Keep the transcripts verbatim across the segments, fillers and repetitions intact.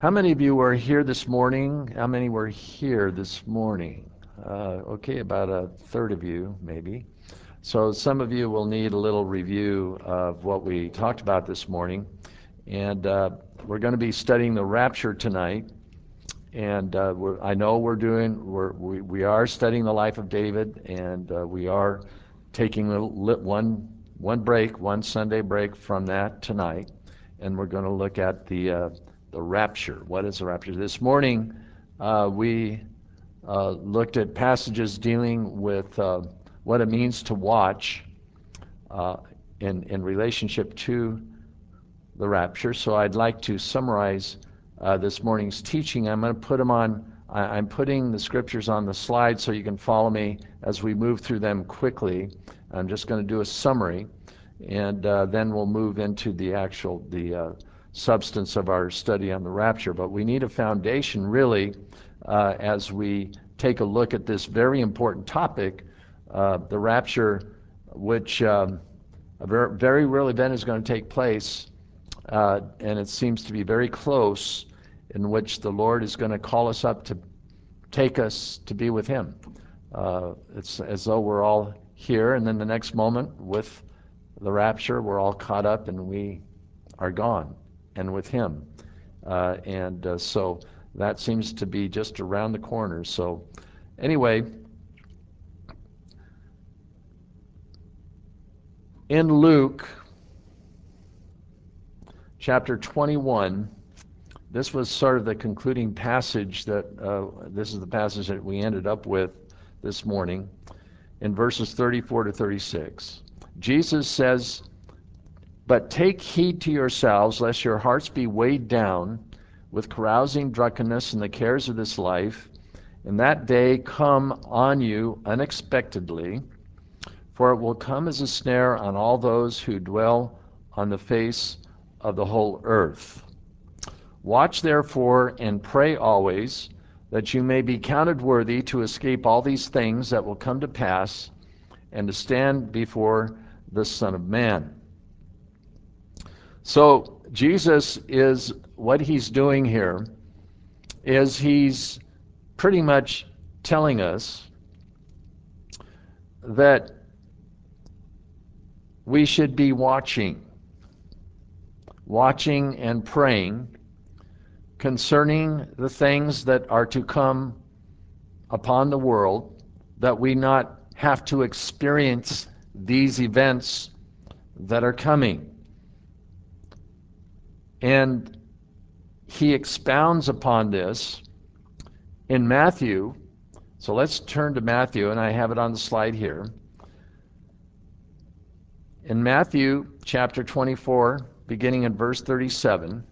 How many of you were here this morning? How many were here this morning? Uh, okay, about a third of you, maybe. So some of you will need a little review of what we talked about this morning. And uh, we're going to be studying the rapture tonight. And uh, we're, I know we're doing, we're, we, we are studying the life of David, and uh, we are taking a, one, one break, one Sunday break from that tonight. And we're going to look at the uh, the rapture. What is the rapture? This morning, uh, we uh, looked at passages dealing with uh, what it means to watch uh, in, in relationship to the rapture. So I'd like to summarize uh, this morning's teaching. I'm going to put them on, I, I'm putting the scriptures on the slide so you can follow me as we move through them quickly. I'm just going to do a summary, and uh, then we'll move into the actual, the uh, substance of our study on the rapture. But we need a foundation, really, uh, as we take a look at this very important topic, uh, the rapture, which um, a very, very real event is going to take place, uh, and it seems to be very close, in which the Lord is going to call us up to take us to be with Him. Uh, it's as though we're all here, and then the next moment, with the rapture, we're all caught up and we are gone and with Him. Uh, and uh, so that seems to be just around the corner. So anyway, in Luke chapter twenty-one, this was sort of the concluding passage that, uh, this is the passage that we ended up with this morning, in verses thirty-four to thirty-six. Jesus says, "But take heed to yourselves, lest your hearts be weighed down with carousing, drunkenness, and the cares of this life, and that day come on you unexpectedly, for it will come as a snare on all those who dwell on the face of the whole earth. Watch therefore and pray always, that you may be counted worthy to escape all these things that will come to pass, and to stand before the Son of Man." So Jesus is, what he's doing here is he's pretty much telling us that we should be watching, watching and praying concerning the things that are to come upon the world, that we not have to experience these events that are coming. And he expounds upon this in Matthew. So let's turn to Matthew, and I have it on the slide here. In Matthew chapter twenty-four, beginning in verse thirty-seven,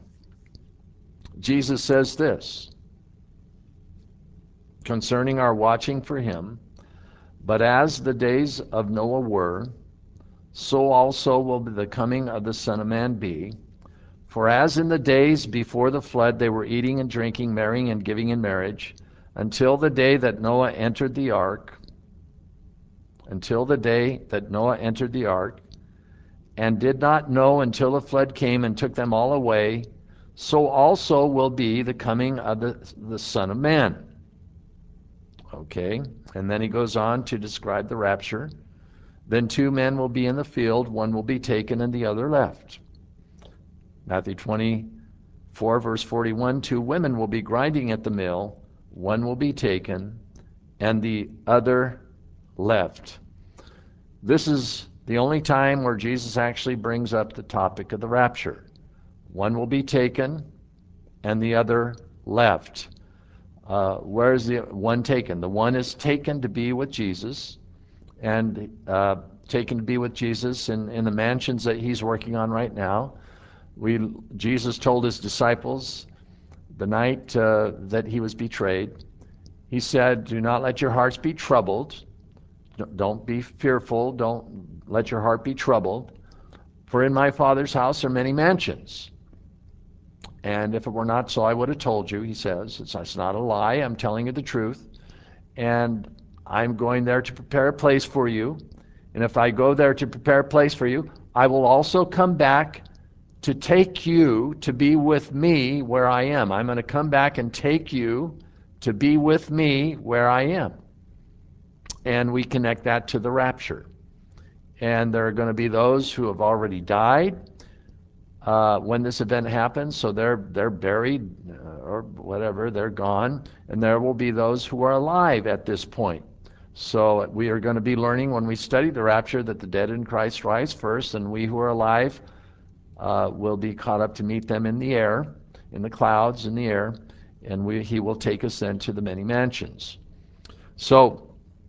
Jesus says this concerning our watching for Him: "But as the days of Noah were, so also will the coming of the Son of Man be. For as in the days before the flood they were eating and drinking, marrying and giving in marriage, until the day that Noah entered the ark, until the day that Noah entered the ark, and did not know until the flood came and took them all away, so also will be the coming of the, the Son of Man." Okay, and then he goes on to describe the rapture. "Then two men will be in the field, one will be taken and the other left." Matthew twenty-four, verse forty-one, "Two women will be grinding at the mill, one will be taken and the other left." This is the only time where Jesus actually brings up the topic of the rapture. One will be taken and the other left. Uh, where is the one taken? The one is taken to be with Jesus, and uh, taken to be with Jesus in, in the mansions that he's working on right now. We, Jesus told his disciples the night uh, that he was betrayed, he said, "Do not let your hearts be troubled. Don't be fearful. Don't let your heart be troubled. For in my Father's house are many mansions. And if it were not so, I would have told you," he says. It's, it's not a lie. I'm telling you the truth. "And I'm going there to prepare a place for you. And if I go there to prepare a place for you, I will also come back to take you to be with me where I am. I'm going to come back and take you to be with me where I am. And we connect that to the rapture. And there are going to be those who have already died uh, when this event happens, so they're they're buried uh, or whatever, they're gone, and there will be those who are alive at this point. So we are going to be learning when we study the rapture that the dead in Christ rise first, and we who are alive uh, will be caught up to meet them in the air, in the clouds, in the air, and we, he will take us then to the many mansions. So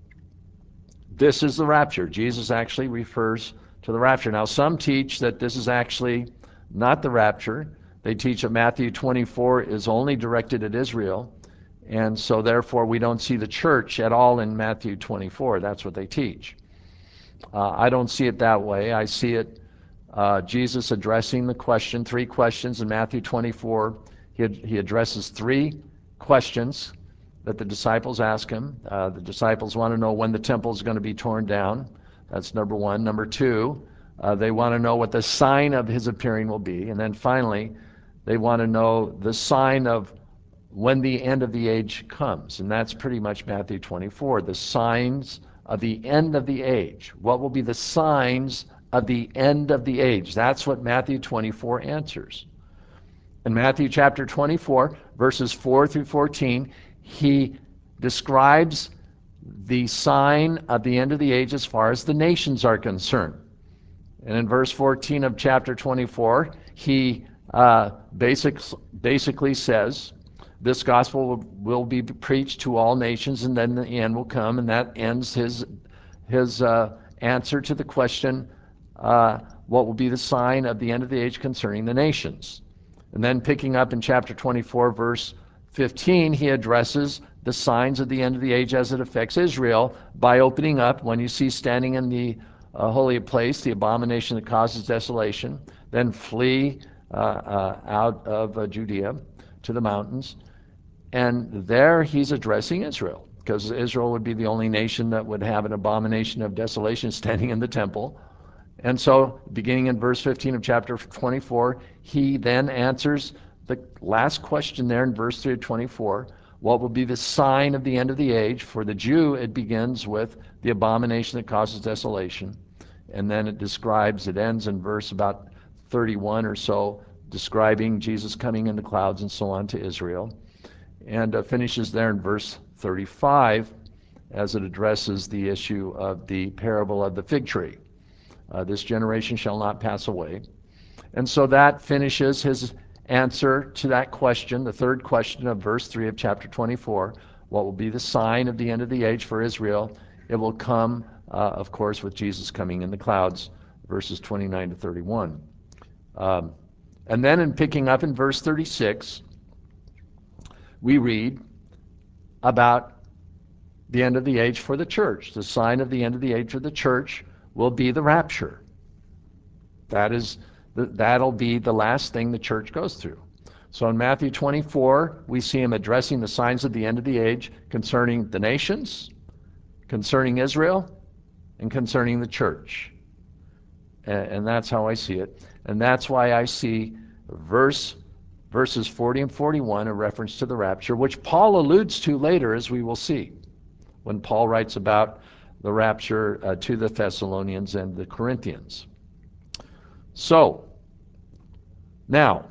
this is the rapture. Jesus actually refers to the rapture. Now, some teach that this is actually not the rapture. They teach that Matthew twenty-four is only directed at Israel, and so therefore we don't see the church at all in Matthew twenty-four. That's what they teach. Uh, I don't see it that way. I see it uh, Jesus addressing the question, three questions in Matthew twenty-four. He, he addresses three questions that the disciples ask him. Uh, the disciples want to know when the temple is going to be torn down. That's number one. Number two, uh, they want to know what the sign of his appearing will be. And then finally, they want to know the sign of when the end of the age comes. And that's pretty much Matthew twenty-four, the signs of the end of the age. What will be the signs of the end of the age? That's what Matthew twenty-four answers. In Matthew chapter twenty-four, verses four through fourteen, he describes the sign of the end of the age as far as the nations are concerned. And in verse fourteen of chapter twenty-four, he uh, basic, basically says, this gospel will, will be preached to all nations, and then the end will come, and that ends his, his uh, answer to the question, uh, what will be the sign of the end of the age concerning the nations? And then picking up in chapter twenty-four, verse fifteen, he addresses the signs of the end of the age as it affects Israel by opening up, when you see standing in the uh, holy place, the abomination that causes desolation, then flee uh, uh, out of uh, Judea to the mountains. And there he's addressing Israel, because Israel would be the only nation that would have an abomination of desolation standing in the temple. And so, beginning in verse fifteen of chapter twenty-four, he then answers the last question there in verse three of twenty-four. What will be the sign of the end of the age? For the Jew, it begins with the abomination that causes desolation. And then it describes, it ends in verse about thirty-one or so, describing Jesus coming in the clouds and so on to Israel. And uh, finishes there in verse thirty-five as it addresses the issue of the parable of the fig tree. Uh, this generation shall not pass away. And so that finishes his answer to that question, the third question of verse three of chapter twenty-four. What will be the sign of the end of the age for Israel? It will come, uh, of course, with Jesus coming in the clouds, verses twenty-nine to thirty-one. Um, and then in picking up in verse thirty-six, we read about the end of the age for the church. The sign of the end of the age for the church will be the rapture. That is, that'll be the last thing the church goes through. So in Matthew twenty-four, we see him addressing the signs of the end of the age concerning the nations, concerning Israel, and concerning the church. And that's how I see it. And that's why I see verse verses forty and forty-one a reference to the rapture, which Paul alludes to later, as we will see, when Paul writes about the rapture uh, to the Thessalonians and the Corinthians. So, now,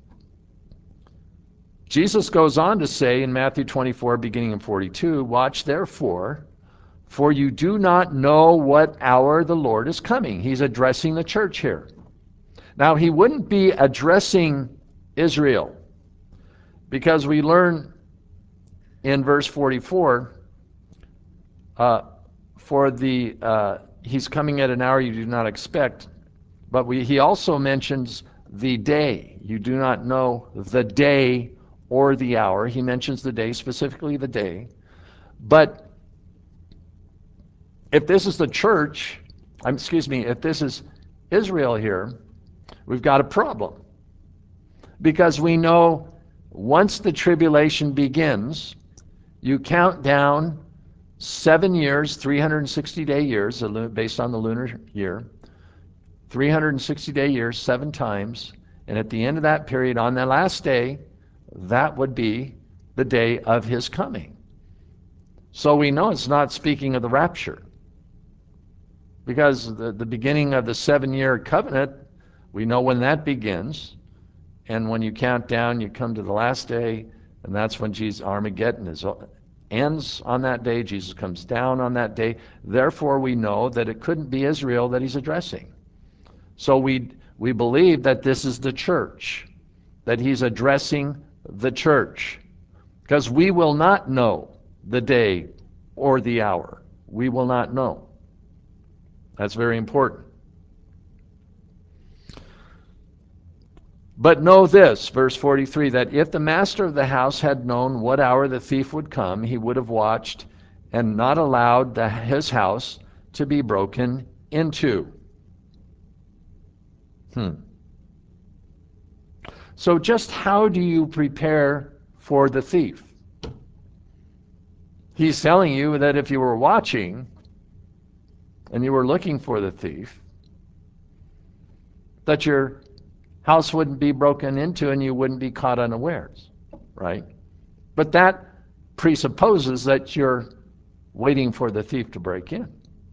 Jesus goes on to say in Matthew twenty-four, beginning in forty-two, watch therefore, for you do not know what hour the Lord is coming. He's addressing the church here. Now, he wouldn't be addressing Israel, because we learn in verse forty-four, uh, for the uh, he's coming at an hour you do not expect, but we, he also mentions the day. You do not know the day or the hour. He mentions the day, specifically the day. But if this is the church, um, excuse me, if this is Israel here, we've got a problem. Because we know once the tribulation begins, you count down seven years, three hundred sixty day years, based on the lunar year, three hundred sixty day years, seven times, And at the end of that period, on the last day, that would be the day of his coming. So we know it's not speaking of the rapture, because the, the beginning of the seven-year covenant, we know when that begins. And when you count down, you come to the last day, and that's when Jesus, Armageddon is, ends on that day. Jesus comes down on that day. Therefore, we know that it couldn't be Israel that he's addressing. So we, we believe that this is the church, that he's addressing the church, because we will not know the day or the hour. We will not know. That's very important. But know this, verse forty-three, that if the master of the house had known what hour the thief would come, he would have watched and not allowed the, his house to be broken into. Hmm. So just how do you prepare for the thief? He's telling you that if you were watching and you were looking for the thief, that your house wouldn't be broken into and you wouldn't be caught unawares, right? But that presupposes that you're waiting for the thief to break in.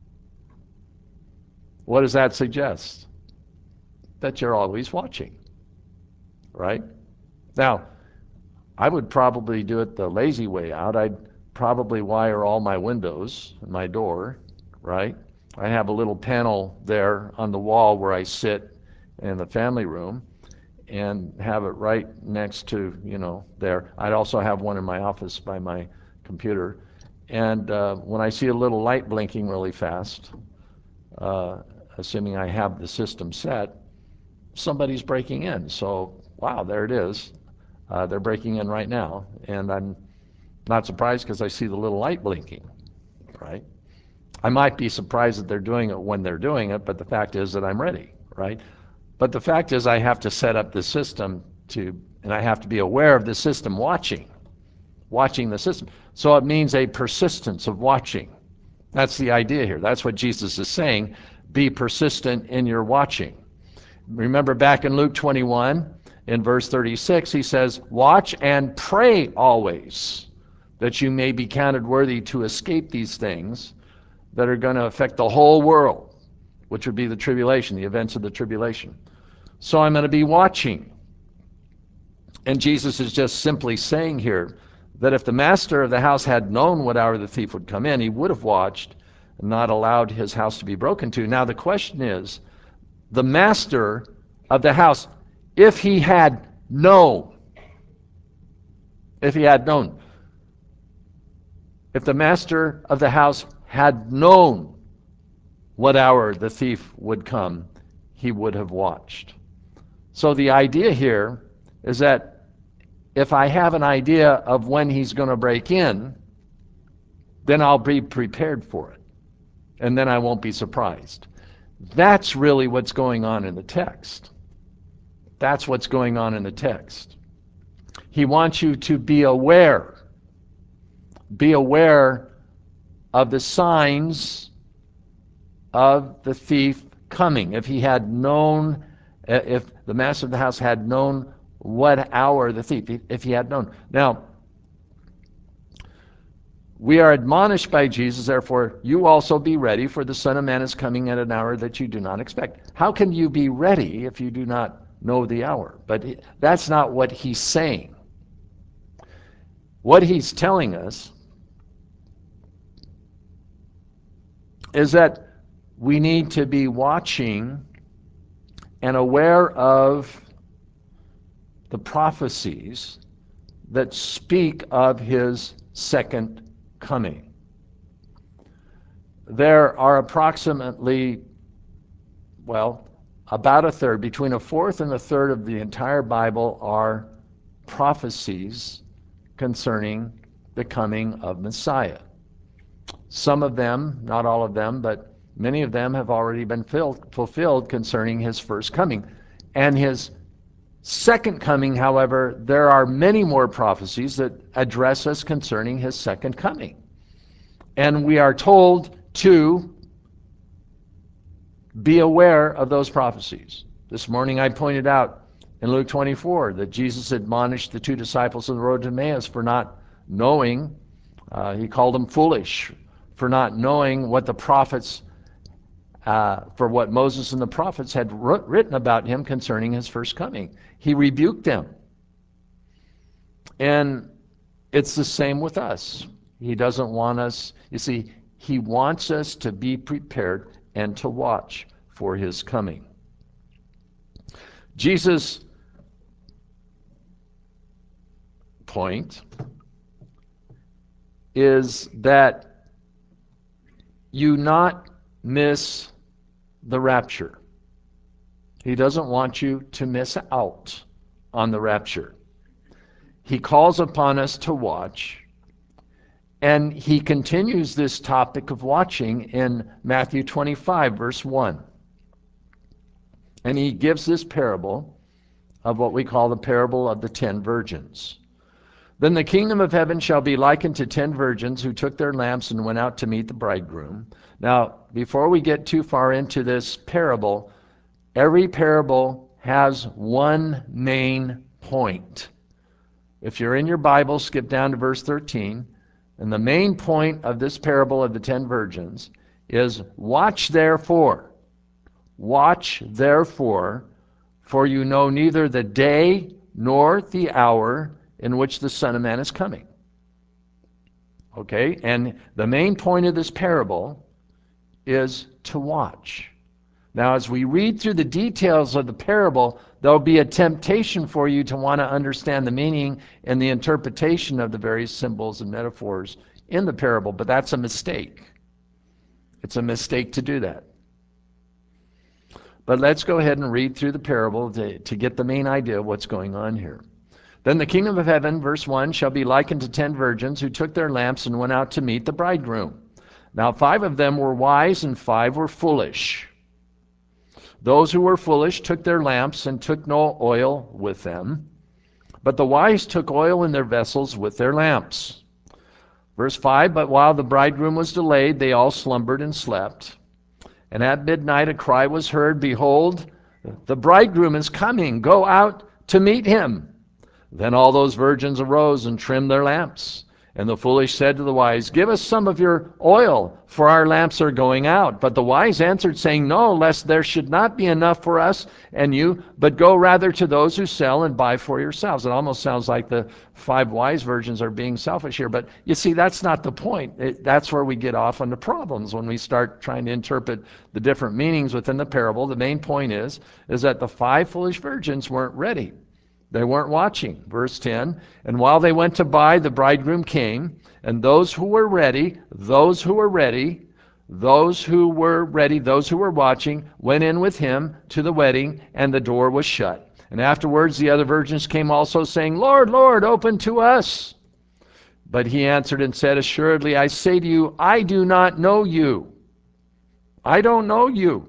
What does that suggest? That you're always watching, right? Now, I would probably do it the lazy way out. I'd probably wire all my windows and my door, right? I have a little panel there on the wall where I sit in the family room, and have it right next to, you know, there. I'd also have one in my office by my computer. And uh, when I see a little light blinking really fast, uh, assuming I have the system set, somebody's breaking in. So, wow, there it is. Uh, they're breaking in right now. And I'm not surprised because I see the little light blinking, right? I might be surprised that they're doing it when they're doing it, but the fact is that I'm ready, right? But the fact is I have to set up the system to, and I have to be aware of the system watching, watching the system. So it means a persistence of watching. That's the idea here. That's what Jesus is saying. Be persistent in your watching. Remember back in Luke twenty-one, in verse thirty-six, he says, watch and pray always, that you may be counted worthy to escape these things that are going to affect the whole world, which would be the tribulation, the events of the tribulation. So I'm going to be watching. And Jesus is just simply saying here that if the master of the house had known what hour the thief would come in, he would have watched and not allowed his house to be broken to. Now the question is, the master of the house, if he had known, if he had known, if the master of the house had known what hour the thief would come, he would have watched. So the idea here is that if I have an idea of when he's going to break in, then I'll be prepared for it. And then I won't be surprised. That's really what's going on in the text. That's what's going on in the text. He wants you to be aware. Be aware of the signs of the thief coming. If he had known, if the master of the house had known what hour the thief, if he had known. Now, we are admonished by Jesus, therefore, you also be ready, for the Son of Man is coming at an hour that you do not expect. How can you be ready if you do not know the hour? But that's not what he's saying. What he's telling us is that we need to be watching and aware of the prophecies that speak of his second coming. There are approximately, well, about a third, between a fourth and a third of the entire Bible are prophecies concerning the coming of Messiah. Some of them, not all of them, but many of them have already been filled, fulfilled concerning his first coming. And his second coming, however, there are many more prophecies that address us concerning his second coming. And we are told to be aware of those prophecies. This morning I pointed out in Luke twenty-four, that Jesus admonished the two disciples on the road to Emmaus for not knowing, uh, he called them foolish, for not knowing what the prophets, uh, for what Moses and the prophets had written about him concerning his first coming. He rebuked them. And it's the same with us. He doesn't want us, you see, he wants us to be prepared and to watch for his coming. Jesus' point is that you not miss the rapture. He doesn't want you to miss out on the rapture. He calls upon us to watch, and he continues this topic of watching in Matthew twenty-five, verse one. And he gives this parable of what we call the parable of the ten virgins. Then the kingdom of heaven shall be likened to ten virgins who took their lamps and went out to meet the bridegroom. Now, before we get too far into this parable, every parable has one main point. If you're in your Bible, skip down to verse thirteen. And the main point of this parable of the ten virgins is, watch therefore. Watch therefore, for you know neither the day nor the hour in which the Son of Man is coming. Okay? And the main point of this parable is to watch. Now, as we read through the details of the parable, there'll be a temptation for you to want to understand the meaning and the interpretation of the various symbols and metaphors in the parable, but that's a mistake. It's a mistake to do that. But let's go ahead and read through the parable to, to get the main idea of what's going on here. Then the kingdom of heaven, verse one, shall be likened to ten virgins who took their lamps and went out to meet the bridegroom. Now five of them were wise and five were foolish. Those who were foolish took their lamps and took no oil with them. But the wise took oil in their vessels with their lamps. Verse five, but while the bridegroom was delayed, they all slumbered and slept. And at midnight a cry was heard, behold, the bridegroom is coming, go out to meet him. Then all those virgins arose and trimmed their lamps. And the foolish said to the wise, give us some of your oil, for our lamps are going out. But the wise answered, saying, no, lest there should not be enough for us and you, but go rather to those who sell and buy for yourselves. It almost sounds like the five wise virgins are being selfish here. But you see, that's not the point. It, that's where we get off on the problems when we start trying to interpret the different meanings within the parable. The main point is, is that the five foolish virgins weren't ready. They weren't watching. Verse ten, and while they went to buy, the bridegroom came, and those who were ready, those who were ready, those who were ready, those who were watching, went in with him to the wedding, and the door was shut. And afterwards the other virgins came also, saying, Lord, Lord, open to us. But he answered and said, assuredly, I say to you, I do not know you. I don't know you.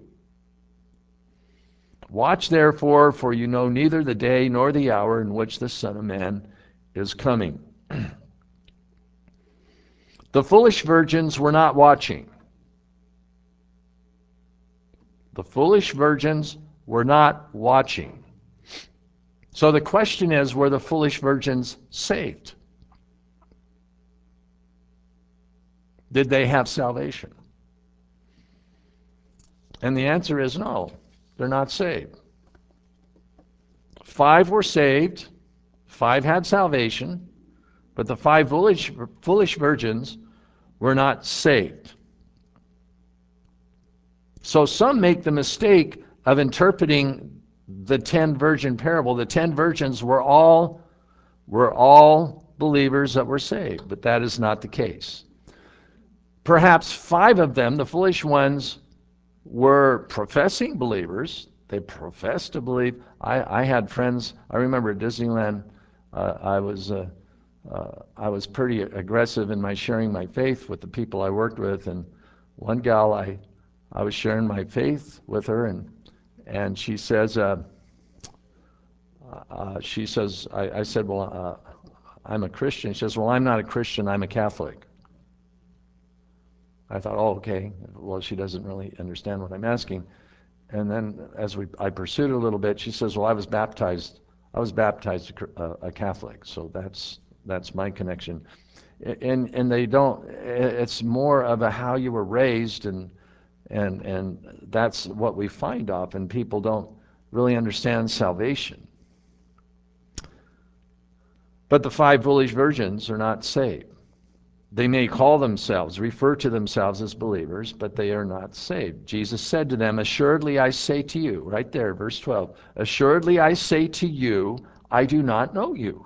Watch therefore, for you know neither the day nor the hour in which the Son of Man is coming. The foolish virgins were not watching. The foolish virgins were not watching. So the question is, were the foolish virgins saved? Did they have salvation? And the answer is no. They're not saved. Five were saved, five had salvation, but the five foolish, foolish virgins were not saved. So some make the mistake of interpreting the ten virgin parable. The ten virgins were all, were all believers that were saved, but that is not the case. Perhaps five of them, the foolish ones, were professing believers. They professed to believe. I, I had friends, I remember at Disneyland, uh, I was uh, uh, I was pretty aggressive in my sharing my faith with the people I worked with, and one gal, I I was sharing my faith with her, and and she says, uh, uh, she says, I, I said, well, uh, I'm a Christian. She says, well, I'm not a Christian, I'm a Catholic. I thought, oh, okay, well, she doesn't really understand what I'm asking. And then as we, I pursued it a little bit, she says, well, I was baptized I was baptized a, a Catholic, so that's that's my connection. And and they don't. It's more of a how you were raised, and and and that's what we find often. People don't really understand salvation. But the five foolish virgins are not saved. They may call themselves, refer to themselves as believers, but they are not saved. Jesus said to them, "Assuredly I say to you," right there, verse twelve, "Assuredly I say to you, I do not know you."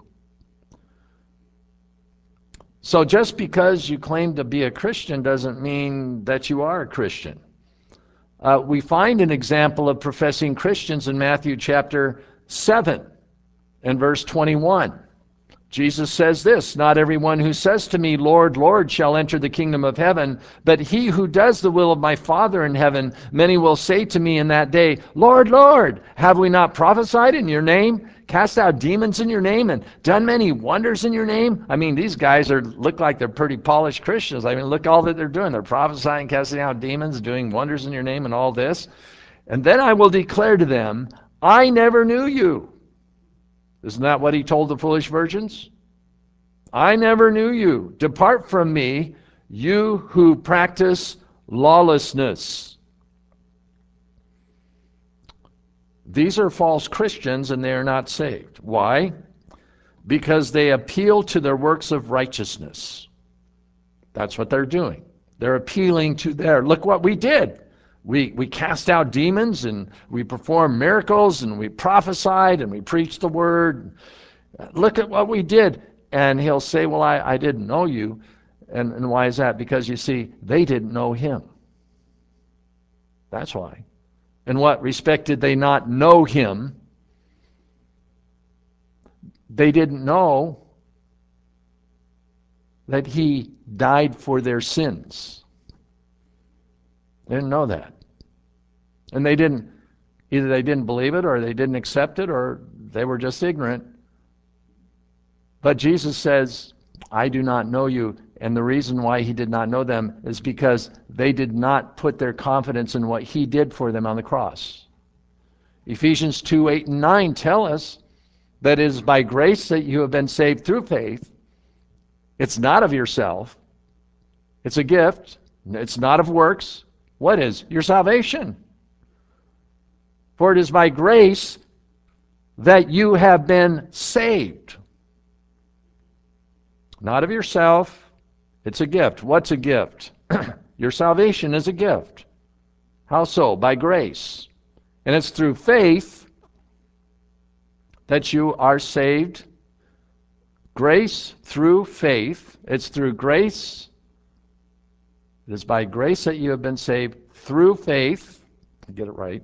So just because you claim to be a Christian doesn't mean that you are a Christian. Uh, we find an example of professing Christians in Matthew chapter seven and verse twenty-one. Jesus says this, "Not everyone who says to me, 'Lord, Lord,' shall enter the kingdom of heaven, but he who does the will of my Father in heaven. Many will say to me in that day, 'Lord, Lord, have we not prophesied in your name, cast out demons in your name, and done many wonders in your name?'" I mean, these guys are look like they're pretty polished Christians. I mean, look all that they're doing. They're prophesying, casting out demons, doing wonders in your name, and all this. "And then I will declare to them, 'I never knew you.'" Isn't that what he told the foolish virgins? "I never knew you. Depart from me, you who practice lawlessness." These are false Christians and they are not saved. Why? Because they appeal to their works of righteousness. That's what they're doing. They're appealing to their, look what we did. We, we cast out demons and we performed miracles and we prophesied and we preached the word. Look at what we did. And he'll say, "Well, I, I didn't know you." And, and why is that? Because you see, they didn't know him. That's why. In what respect did they not know him? They didn't know that he died for their sins. They didn't know that. And they didn't, either they didn't believe it or they didn't accept it or they were just ignorant. But Jesus says, "I do not know you." And the reason why he did not know them is because they did not put their confidence in what he did for them on the cross. Ephesians two, eight, and nine tell us that it is by grace that you have been saved through faith. It's not of yourself. It's a gift. It's not of works. What is? Your salvation. For it is by grace that you have been saved. Not of yourself. It's a gift. What's a gift? Your salvation is a gift. How so? By grace. And it's through faith that you are saved. Grace through faith. It's through grace. It is by grace that you have been saved through faith. Get it right.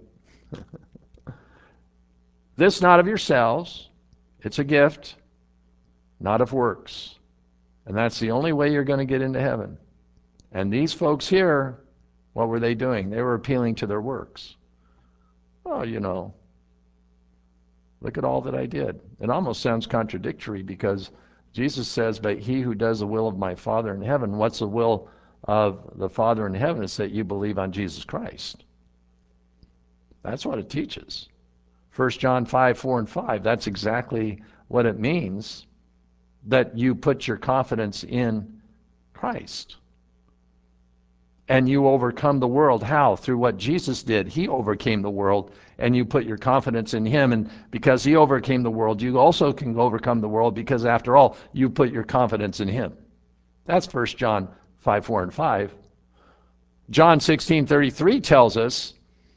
This not of yourselves. It's a gift, not of works. And that's the only way you're going to get into heaven. And these folks here, what were they doing? They were appealing to their works. Oh, you know, look at all that I did. It almost sounds contradictory because Jesus says, "But he who does the will of my Father in heaven," what's the will of the Father in heaven? Is that you believe on Jesus Christ. That's what it teaches. First John five, four, and five, that's exactly what it means, that you put your confidence in Christ. And you overcome the world. How? Through what Jesus did. He overcame the world, and you put your confidence in him. And because he overcame the world, you also can overcome the world because, after all, you put your confidence in him. That's First John five, four, and five. John sixteen, thirty-three tells us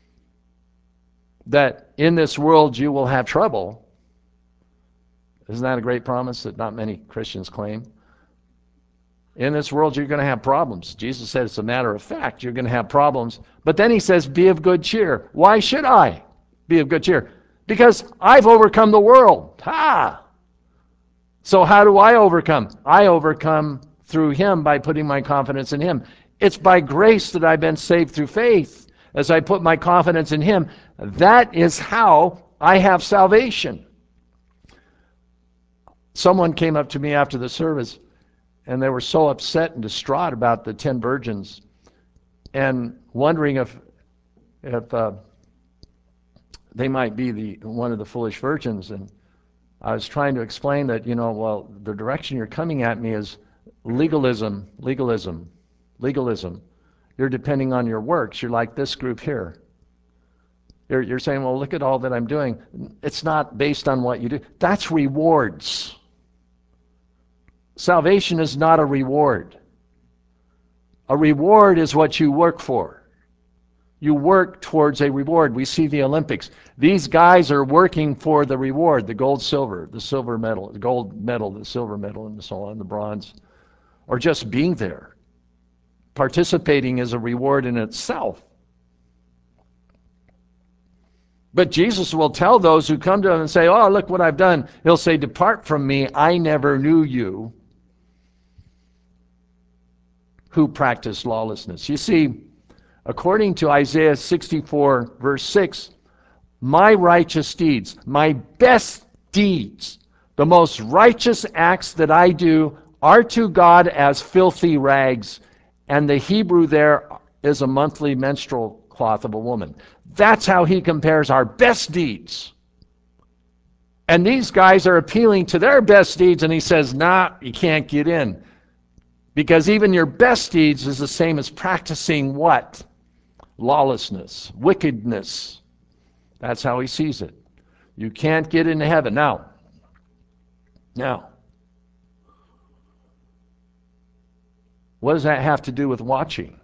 that in this world you will have trouble. Isn't that a great promise that not many Christians claim? In this world you're going to have problems. Jesus said it's a matter of fact. You're going to have problems. But then he says, "Be of good cheer." Why should I be of good cheer? Because I've overcome the world. Ha! So how do I overcome? I overcome through him by putting my confidence in him. It's by grace that I've been saved through faith. As I put my confidence in him, that is how I have salvation. Someone came up to me after the service, and they were so upset and distraught about the ten virgins and wondering if if uh, they might be the one of the foolish virgins. And I was trying to explain that, you know, well, the direction you're coming at me is legalism, legalism, legalism. You're depending on your works. You're like this group here. You're, you're saying, well, look at all that I'm doing. It's not based on what you do. That's rewards. Salvation is not a reward. A reward is what you work for. You work towards a reward. We see the Olympics. These guys are working for the reward, the gold, silver, the silver medal, the gold medal, the silver medal, and so on, the bronze, or just being there. Participating is a reward in itself. But Jesus will tell those who come to him and say, oh, look what I've done. He'll say, depart from me, I never knew you, who practice lawlessness. You see, according to Isaiah sixty-four, verse six, my righteous deeds, my best deeds, the most righteous acts that I do are to God as filthy rags. And the Hebrew there is a monthly menstrual cloth of a woman. That's how he compares our best deeds. And these guys are appealing to their best deeds, and he says, nah, you can't get in. Because even your best deeds is the same as practicing what? Lawlessness, wickedness. That's how he sees it. You can't get into heaven. Now, now, what does that have to do with watching?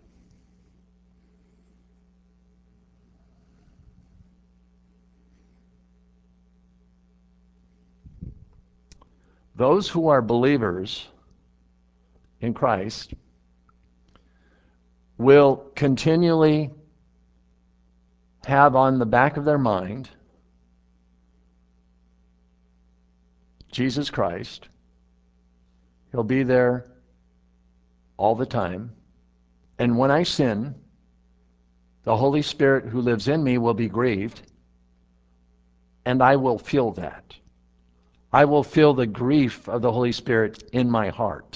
Those who are believers in Christ will continually have on the back of their mind Jesus Christ. He'll be there all the time. And when I sin, the Holy Spirit who lives in me will be grieved, and I will feel that. I will feel the grief of the Holy Spirit in my heart.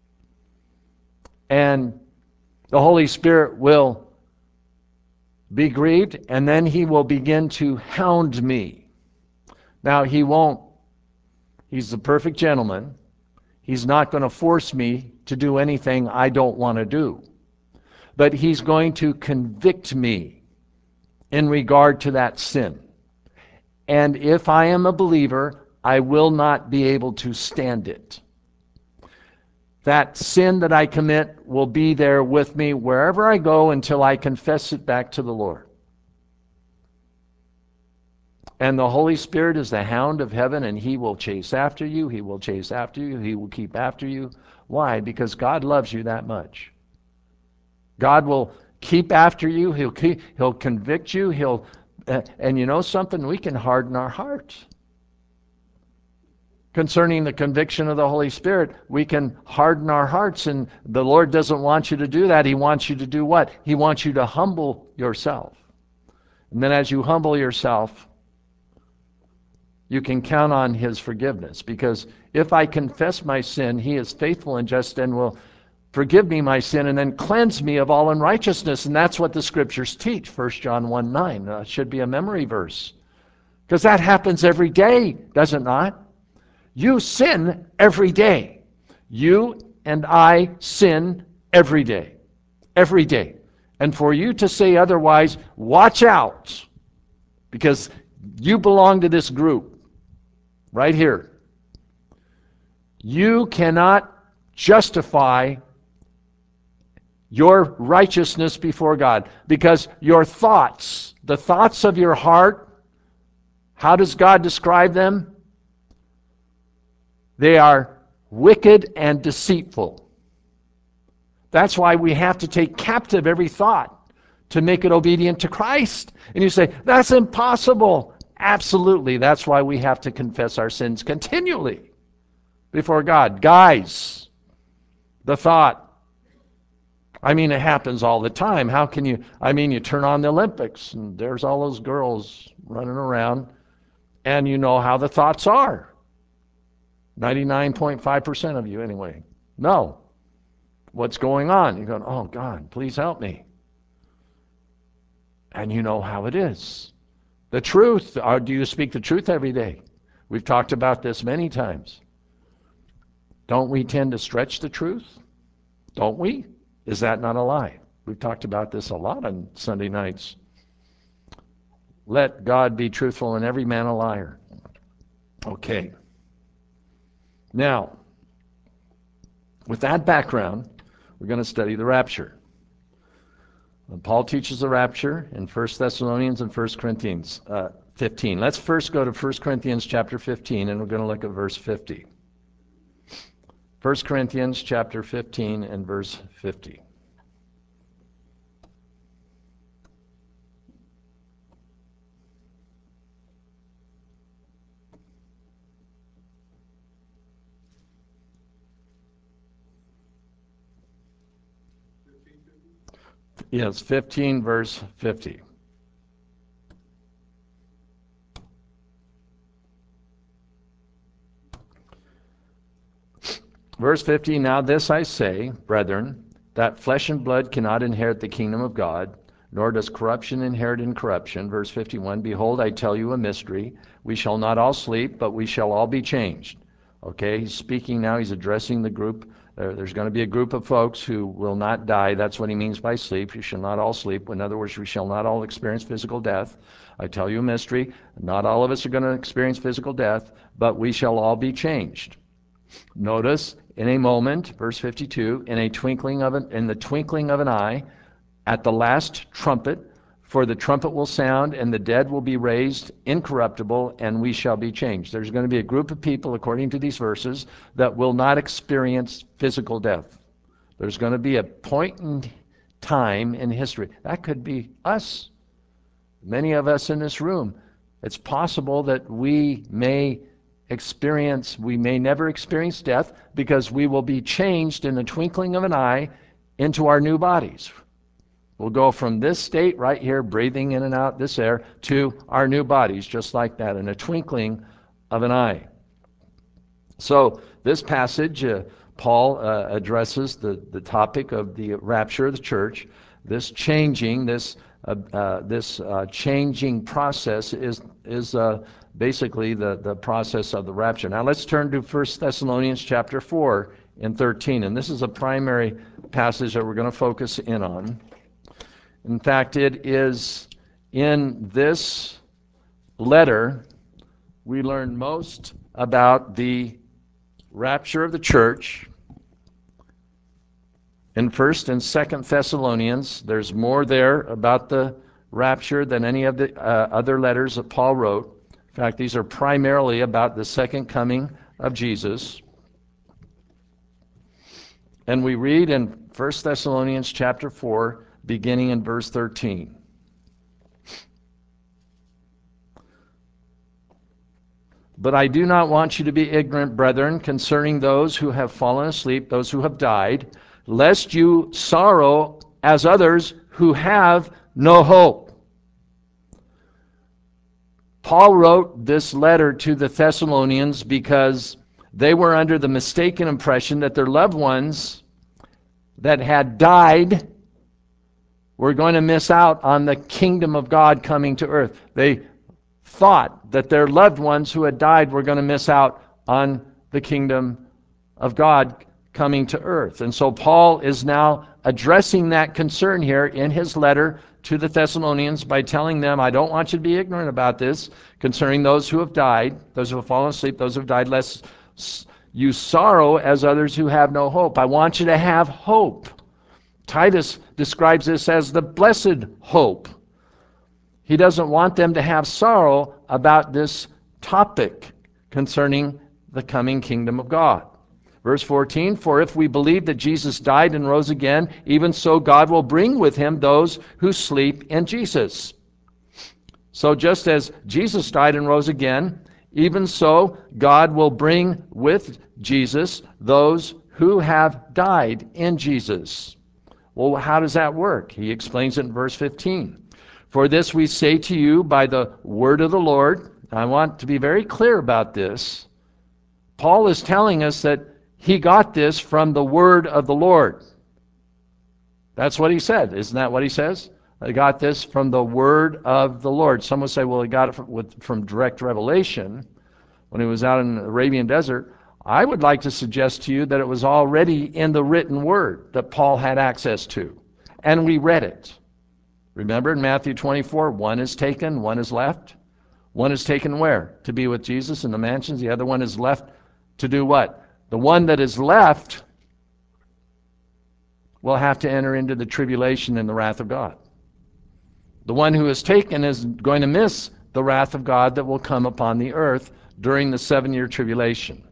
And the Holy Spirit will be grieved, and then he will begin to hound me. Now, he won't. He's the perfect gentleman. He's not going to force me to do anything I don't want to do. But he's going to convict me in regard to that sin. And if I am a believer, I will not be able to stand it. That sin that I commit will be there with me wherever I go until I confess it back to the Lord. And the Holy Spirit is the hound of heaven, and he will chase after you. He will chase after you. He will keep after you. Why? Because God loves you that much. God will keep after you. He'll keep, he'll convict you. He'll, uh, and you know something? We can harden our hearts. Concerning the conviction of the Holy Spirit, we can harden our hearts, and the Lord doesn't want you to do that. He wants you to do what? He wants you to humble yourself. And then as you humble yourself, you can count on his forgiveness. Because if I confess my sin, he is faithful and just and will forgive me my sin and then cleanse me of all unrighteousness. And that's what the scriptures teach. First John one nine uh, should be a memory verse. Because that happens every day, does it not? You sin every day. You and I sin every day. Every day. And for you to say otherwise, watch out. Because you belong to this group. Right here. You cannot justify your righteousness before God. Because your thoughts, the thoughts of your heart, how does God describe them? They are wicked and deceitful. That's why we have to take captive every thought to make it obedient to Christ. And you say, that's impossible. Absolutely. That's why we have to confess our sins continually before God. Guys, the thought, I mean, it happens all the time. How can you, I mean, you turn on the Olympics and there's all those girls running around and you know how the thoughts are. ninety-nine point five percent of you anyway. No. What's going on? You're going, oh God, please help me. And you know how it is. The truth, or do you speak the truth every day? We've talked about this many times. Don't we tend to stretch the truth? Don't we? Is that not a lie? We've talked about this a lot on Sunday nights. Let God be truthful and every man a liar. Okay. Now, with that background, we're going to study the rapture. Paul teaches the rapture in First Thessalonians and First Corinthians uh, fifteen. Let's first go to First Corinthians chapter fifteen, and we're going to look at verse fifty. First Corinthians chapter fifteen and verse fifty. Yes, fifteen verse fifty. Verse fifty, now this I say, brethren, that flesh and blood cannot inherit the kingdom of God, nor does corruption inherit incorruption. Verse fifty-one, behold, I tell you a mystery. We shall not all sleep, but we shall all be changed. Okay, he's speaking now. He's addressing the group. There, there's going to be a group of folks who will not die. That's what he means by sleep. You shall not all sleep. In other words, we shall not all experience physical death. I tell you a mystery. Not all of us are going to experience physical death, but we shall all be changed. Notice, in a moment, verse fifty-two, in a twinkling of an, in the twinkling of an eye, at the last trumpet, for the trumpet will sound, and the dead will be raised incorruptible, and we shall be changed. There's going to be a group of people, according to these verses, that will not experience physical death. There's going to be a point in time in history. That could be us. Many of us in this room. It's possible that we may experience, we may never experience death because we will be changed in the twinkling of an eye into our new bodies. We'll go from this state right here, breathing in and out this air, to our new bodies, just like that, in a twinkling of an eye. So this passage, uh, Paul uh, addresses the, the topic of the rapture of the church. This changing, this uh, uh, this uh, changing process is is uh, basically the, the process of the rapture. Now let's turn to First Thessalonians chapter four and thirteen, and this is a primary passage that we're going to focus in on. In fact, it is in this letter we learn most about the rapture of the church. In First and Second Thessalonians, there's more there about the rapture than any of the uh, other letters that Paul wrote. In fact, these are primarily about the second coming of Jesus. And we read in First Thessalonians chapter four, beginning in verse thirteen. But I do not want you to be ignorant, brethren, concerning those who have fallen asleep, those who have died, lest you sorrow as others who have no hope. Paul wrote this letter to the Thessalonians because they were under the mistaken impression that their loved ones that had died were going to miss out on the kingdom of God coming to earth. They thought that their loved ones who had died were going to miss out on the kingdom of God coming to earth. And so Paul is now addressing that concern here in his letter to the Thessalonians by telling them, I don't want you to be ignorant about this concerning those who have died, those who have fallen asleep, those who have died, lest you sorrow as others who have no hope. I want you to have hope. Titus describes this as the blessed hope. He doesn't want them to have sorrow about this topic concerning the coming kingdom of God. Verse fourteen, for if we believe that Jesus died and rose again, even so God will bring with him those who sleep in Jesus. So just as Jesus died and rose again, even so God will bring with Jesus those who have died in Jesus. Well, how does that work? He explains it in verse fifteen. For this we say to you by the word of the Lord. I want to be very clear about this. Paul is telling us that he got this from the word of the Lord. That's what he said. Isn't that what he says? I got this from the word of the Lord. Some will say, well, he got it from, with, from direct revelation. when he was out in the Arabian desert, I would like to suggest to you that it was already in the written word that Paul had access to. And we read it. Remember in Matthew twenty-four, one is taken, one is left. One is taken where? To be with Jesus in the mansions. The other one is left to do what? The one that is left will have to enter into the tribulation and the wrath of God. The one who is taken is going to miss the wrath of God that will come upon the earth during the seven-year tribulation.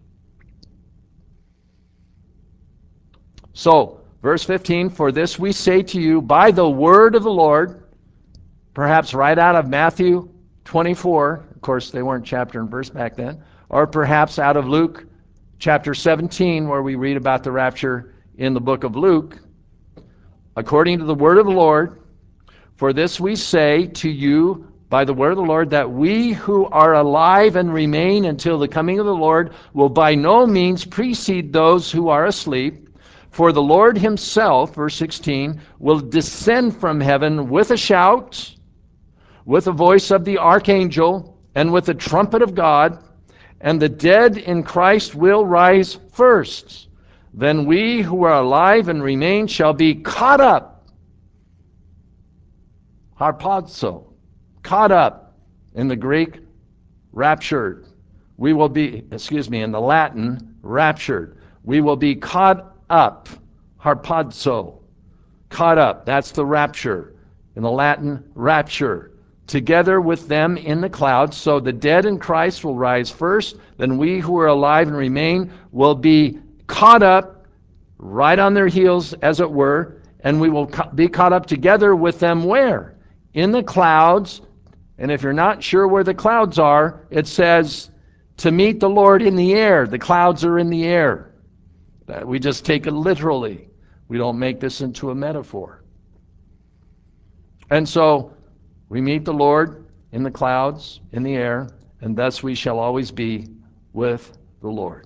So, verse fifteen, for this we say to you by the word of the Lord, perhaps right out of Matthew twenty-four, of course they weren't chapter and verse back then, or perhaps out of Luke chapter seventeen, where we read about the rapture in the book of Luke, according to the word of the Lord, for this we say to you by the word of the Lord, that we who are alive and remain until the coming of the Lord will by no means precede those who are asleep. For the Lord himself, verse sixteen, will descend from heaven with a shout, with the voice of the archangel, and with the trumpet of God, and the dead in Christ will rise first. Then we who are alive and remain shall be caught up, harpazo, caught up, in the Greek, raptured. We will be, excuse me, in the Latin, raptured. We will be caught up, harpazo, caught up. That's the rapture. In the Latin, rapture. Together with them in the clouds. So the dead in Christ will rise first. Then we who are alive and remain will be caught up, right on their heels, as it were, and we will be caught up together with them where? In the clouds. And if you're not sure where the clouds are, it says to meet the Lord in the air. The clouds are in the air. We just take it literally. We don't make this into a metaphor. And so we meet the Lord in the clouds, in the air, and thus we shall always be with the Lord.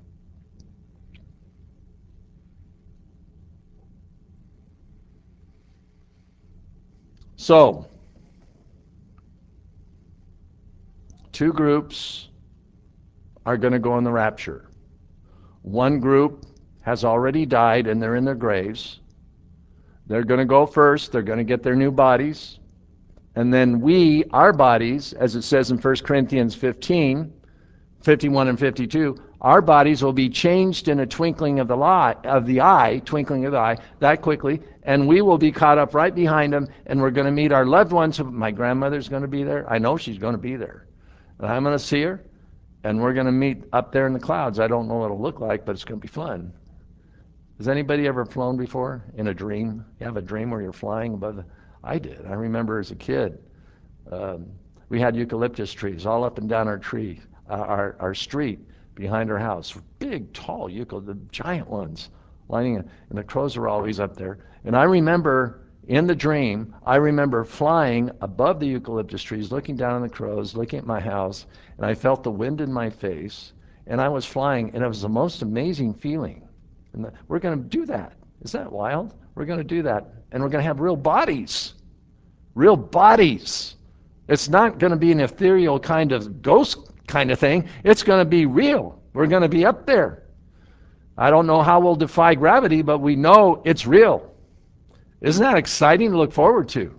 So, two groups are going to go in the rapture. One group has already died and they're in their graves. They're going to go first. They're going to get their new bodies. And then we, our bodies, as it says in First Corinthians fifteen, fifty-one and fifty-two, our bodies will be changed in a twinkling of the eye, of the eye, twinkling of the eye, that quickly, and we will be caught up right behind them, and we're going to meet our loved ones. My grandmother's going to be there. I know she's going to be there. And I'm going to see her, and we're going to meet up there in the clouds. I don't know what it'll look like, but it's going to be fun. Has anybody ever flown before in a dream? You have a dream where you're flying above the... I did. I remember as a kid, um, we had eucalyptus trees all up and down our tree, uh, our, our street behind our house. Big, tall eucalyptus, the giant ones, lining it, and the crows are always up there. And I remember in the dream, I remember flying above the eucalyptus trees, looking down on the crows, looking at my house, and I felt the wind in my face, and I was flying, and it was the most amazing feeling. And the, we're going to do that. Isn't that wild? We're going to do that, and we're going to have real bodies. Real bodies. It's not going to be an ethereal kind of ghost kind of thing. It's going to be real. We're going to be up there. I don't know how we'll defy gravity, but we know it's real. Isn't that exciting to look forward to?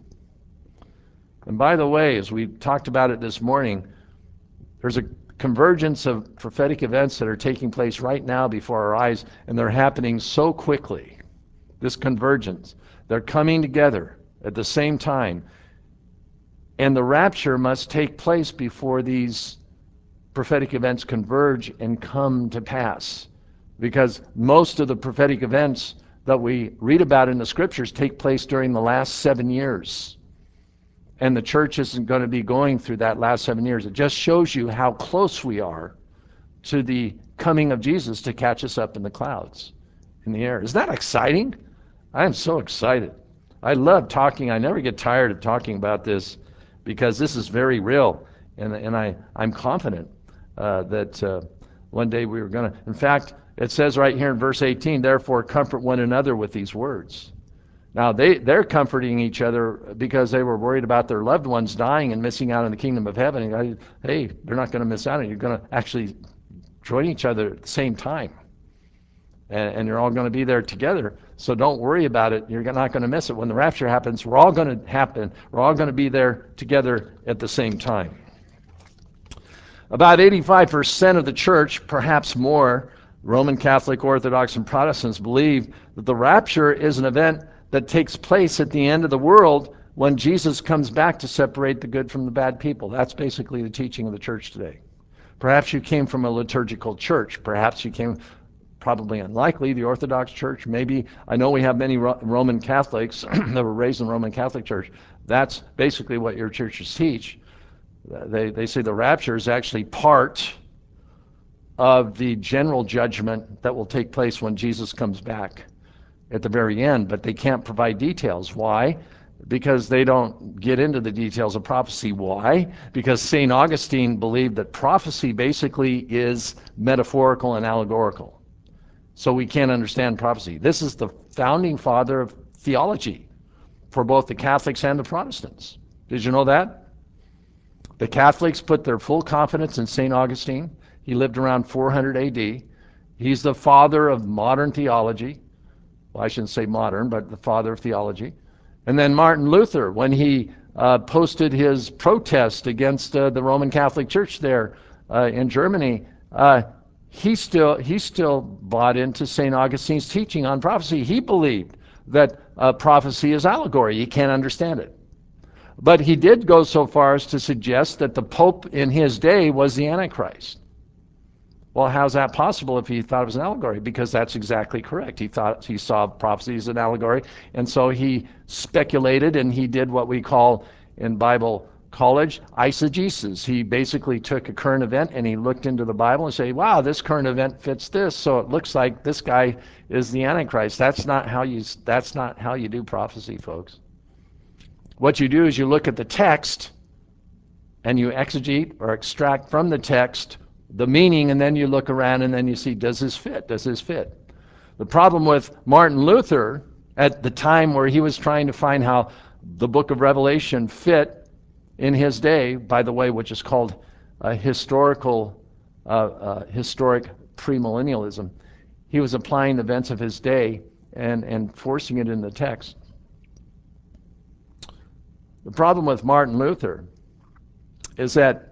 And by the way, as we talked about it this morning, there's a convergence of prophetic events that are taking place right now before our eyes, and they're happening so quickly. This convergence. They're coming together at the same time. And the rapture must take place before these prophetic events converge and come to pass. Because most of the prophetic events that we read about in the scriptures take place during the last seven years. And the church isn't going to be going through that last seven years. It just shows you how close we are to the coming of Jesus to catch us up in the clouds, in the air. Isn't that exciting? I am so excited. I love talking. I never get tired of talking about this because this is very real. And, and I, I'm confident uh, that uh, one day we were going to, in fact, it says right here in verse eighteen, therefore comfort one another with these words. Now, they, they're comforting each other because they were worried about their loved ones dying and missing out on the kingdom of heaven. And I, hey, they're not going to miss out on it. You're going to actually join each other at the same time. And, and you're all going to be there together. So don't worry about it. You're not going to miss it. When the rapture happens, we're all going to happen. We're all going to be there together at the same time. About eighty-five percent of the church, perhaps more, Roman Catholic, Orthodox, and Protestants believe that the rapture is an event that takes place at the end of the world when Jesus comes back to separate the good from the bad people. That's basically the teaching of the church today. Perhaps you came from a liturgical church. Perhaps you came, probably unlikely, the Orthodox Church. Maybe, I know we have many Ro- Roman Catholics that were raised in the Roman Catholic Church. That's basically what your churches teach. They, they say the rapture is actually part of the general judgment that will take place when Jesus comes back at the very end, but they can't provide details. Why? Because they don't get into the details of prophecy. Why? Because Saint Augustine believed that prophecy basically is metaphorical and allegorical. So we can't understand prophecy. This is the founding father of theology for both the Catholics and the Protestants. Did you know that? The Catholics put their full confidence in Saint Augustine. He lived around four hundred A D. He's the father of modern theology. Well, I shouldn't say modern, but the father of theology. And then Martin Luther, when he uh, posted his protest against uh, the Roman Catholic Church there uh, in Germany, uh, he still he still bought into Saint Augustine's teaching on prophecy. He believed that uh, prophecy is allegory. You can't understand it. But he did go so far as to suggest that the Pope in his day was the Antichrist. Well, how's that possible if he thought it was an allegory? Because that's exactly correct. He thought he saw prophecy as an allegory, and so he speculated, and he did what we call in Bible college eisegesis. He basically took a current event and he looked into the Bible and said, wow, this current event fits this, so it looks like this guy is the Antichrist. That's not how you that's not how you do prophecy, folks. What you do is you look at the text and you exegete or extract from the text the meaning, and then you look around and then you see, does this fit? Does this fit? The problem with Martin Luther at the time where he was trying to find how the book of Revelation fit in his day, by the way, which is called uh, historical, uh, uh, historic premillennialism, he was applying the events of his day and, and forcing it in the text. The problem with Martin Luther is that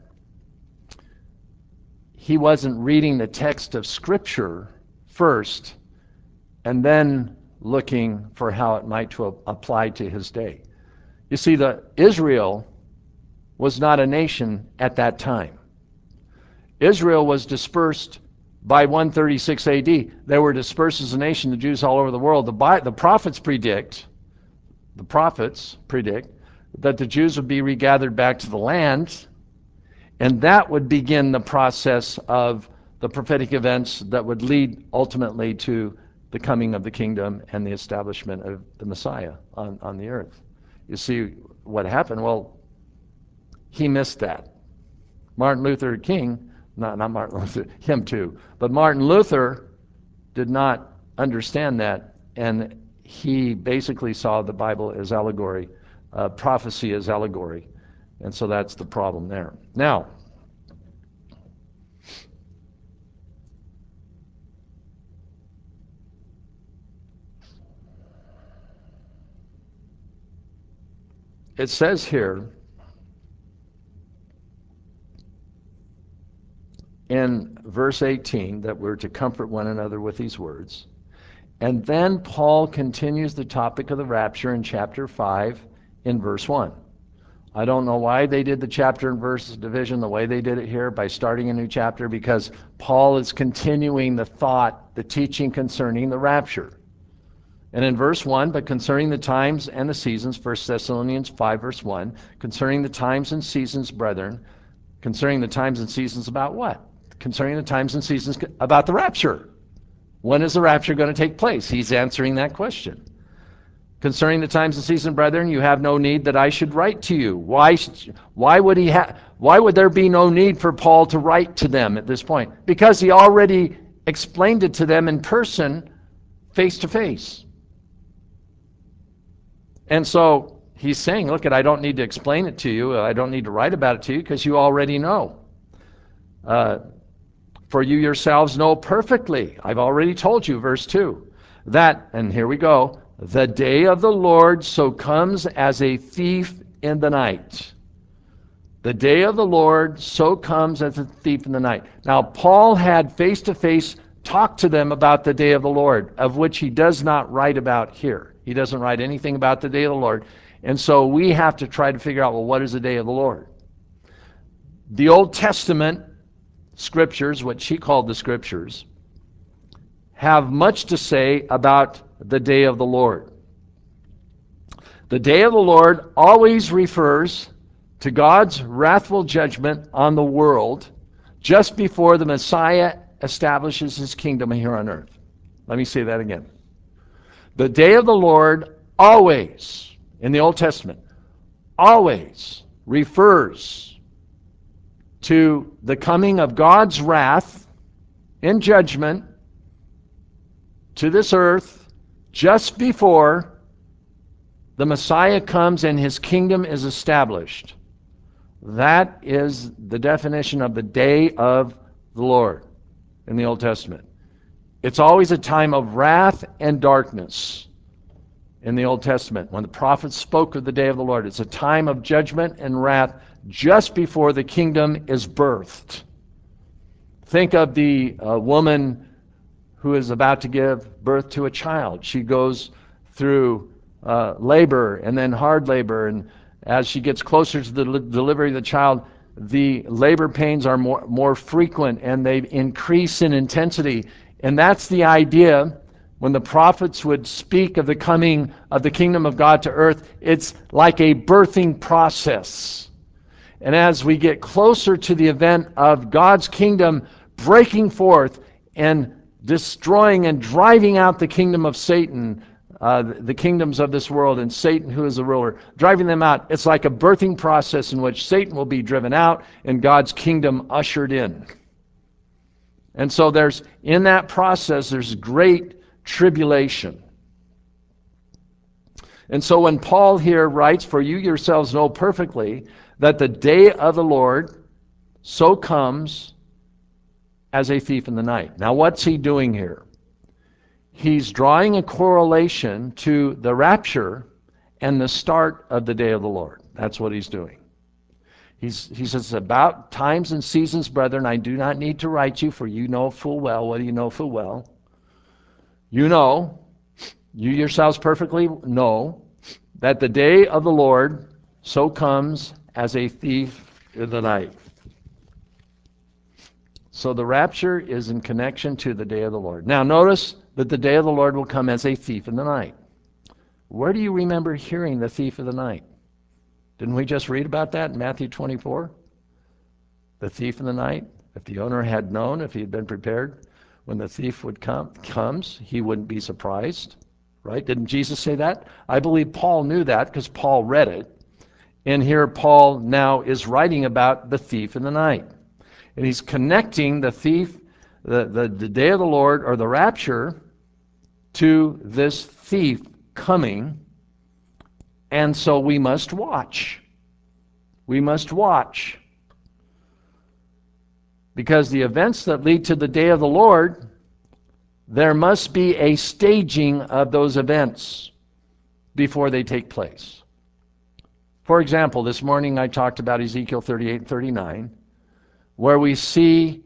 he wasn't reading the text of Scripture first and then looking for how it might to apply to his day. You see, the Israel was not a nation at that time. Israel was dispersed by one thirty-six A D. They were dispersed as a nation, the Jews all over the world. The, the prophets predict, the prophets predict that the Jews would be regathered back to the land, and that would begin the process of the prophetic events that would lead ultimately to the coming of the kingdom and the establishment of the Messiah on, on the earth. You see what happened? Well, he missed that. Martin Luther King, not, not Martin Luther, him too, but Martin Luther did not understand that, and he basically saw the Bible as allegory, uh, prophecy as allegory. And so that's the problem there. Now, it says here in verse eighteen that we're to comfort one another with these words. And then Paul continues the topic of the rapture in chapter five in verse one. I don't know why they did the chapter and verse division the way they did it here by starting a new chapter, because Paul is continuing the thought, the teaching concerning the rapture. And in verse one, but concerning the times and the seasons, First Thessalonians five verse one, concerning the times and seasons, brethren, concerning the times and seasons about what? Concerning the times and seasons about the rapture. When is the rapture going to take place? He's answering that question. Concerning the times and seasons, brethren, you have no need that I should write to you. Why, why would he ha- why would there be no need for Paul to write to them at this point? Because he already explained it to them in person, face to face. And so he's saying, look, I don't need to explain it to you. I don't need to write about it to you because you already know. Uh, For you yourselves know perfectly, I've already told you, verse two, that, and here we go, the day of the Lord so comes as a thief in the night. The day of the Lord so comes as a thief in the night. Now, Paul had face-to-face talk to them about the day of the Lord, of which he does not write about here. He doesn't write anything about the day of the Lord. And so we have to try to figure out, well, what is the day of the Lord? The Old Testament scriptures, what she called the scriptures, have much to say about the day of the Lord. The day of the Lord always refers to God's wrathful judgment on the world just before the Messiah establishes his kingdom here on earth. Let me say that again. The day of the Lord always, in the Old Testament, always refers to the coming of God's wrath in judgment to this earth just before the Messiah comes and his kingdom is established. That is the definition of the day of the Lord in the Old Testament. It's always a time of wrath and darkness in the Old Testament. When the prophets spoke of the day of the Lord, it's a time of judgment and wrath just before the kingdom is birthed. Think of the uh, woman who is about to give birth to a child. She goes through uh, labor and then hard labor, and as she gets closer to the li- delivery of the child, the labor pains are more, more frequent and they increase in intensity. And that's the idea when the prophets would speak of the coming of the kingdom of God to earth. It's like a birthing process. And as we get closer to the event of God's kingdom breaking forth and destroying and driving out the kingdom of Satan, uh, the kingdoms of this world, and Satan, who is the ruler, driving them out, it's like a birthing process in which Satan will be driven out and God's kingdom ushered in. And so there's, in that process, there's great tribulation. And so when Paul here writes, for you yourselves know perfectly that the day of the Lord so comes as a thief in the night. Now what's he doing here? He's drawing a correlation to the rapture and the start of the day of the Lord. That's what he's doing. He's, he says, about times and seasons, brethren, I do not need to write you, for you know full well. What do you know full well? You know, you yourselves perfectly know that the day of the Lord so comes as a thief in the night. So the rapture is in connection to the day of the Lord. Now notice that the day of the Lord will come as a thief in the night. Where do you remember hearing the thief of the night? Didn't we just read about that in Matthew twenty-four? The thief in the night. If the owner had known, if he had been prepared, when the thief would come, comes, he wouldn't be surprised, right? Didn't Jesus say that? I believe Paul knew that because Paul read it. And here Paul now is writing about the thief in the night. And he's connecting the thief, the, the, the day of the Lord, or the rapture, to this thief coming. And so we must watch. We must watch. Because the events that lead to the day of the Lord, there must be a staging of those events before they take place. For example, this morning I talked about Ezekiel thirty-eight and thirty-nine, where we see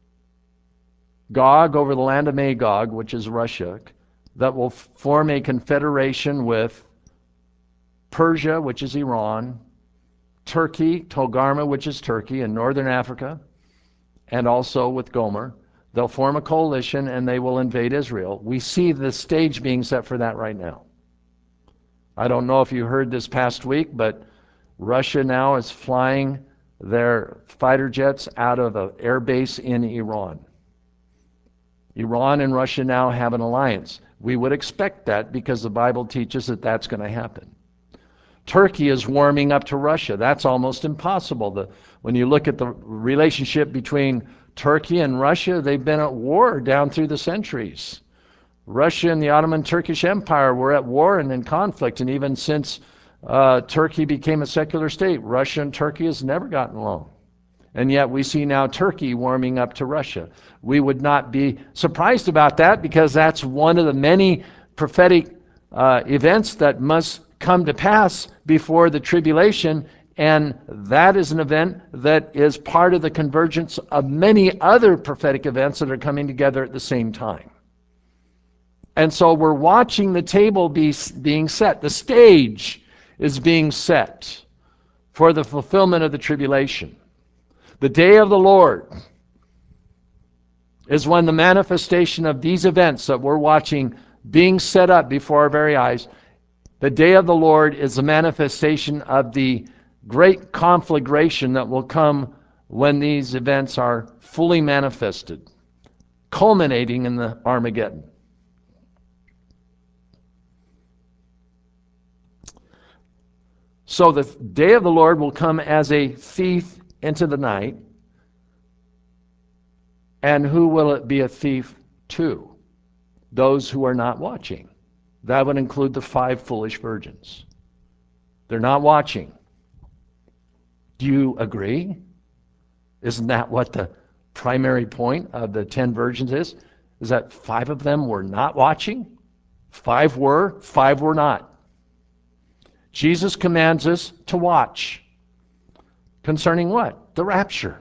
Gog over the land of Magog, which is Russia, that will form a confederation with Persia, which is Iran, Turkey, Togarmah, which is Turkey, in northern Africa, and also with Gomer. They'll form a coalition and they will invade Israel. We see the stage being set for that right now. I don't know if you heard this past week, but Russia now is flying their fighter jets out of an air base in Iran. Iran and Russia now have an alliance. We would expect that because the Bible teaches that that's going to happen. Turkey is warming up to Russia. That's almost impossible. The, when you look at the relationship between Turkey and Russia, they've been at war down through the centuries. Russia and the Ottoman Turkish Empire were at war and in conflict, and even since uh, Turkey became a secular state, Russia and Turkey has never gotten along. And yet we see now Turkey warming up to Russia. We would not be surprised about that, because that's one of the many prophetic uh, events that must come to pass before the tribulation. And that is an event that is part of the convergence of many other prophetic events that are coming together at the same time. And so we're watching the table be, being set. The stage is being set for the fulfillment of the tribulation. The day of the Lord is when the manifestation of these events that we're watching being set up before our very eyes, the day of the Lord is the manifestation of the great conflagration that will come when these events are fully manifested, culminating in the Armageddon. So the day of the Lord will come as a thief into the night. And who will it be a thief to? Those who are not watching. That would include the five foolish virgins. They're not watching. Do you agree? Isn't that what the primary point of the ten virgins is? Is that five of them were not watching? Five were, five were not. Jesus commands us to watch. Concerning what? The rapture.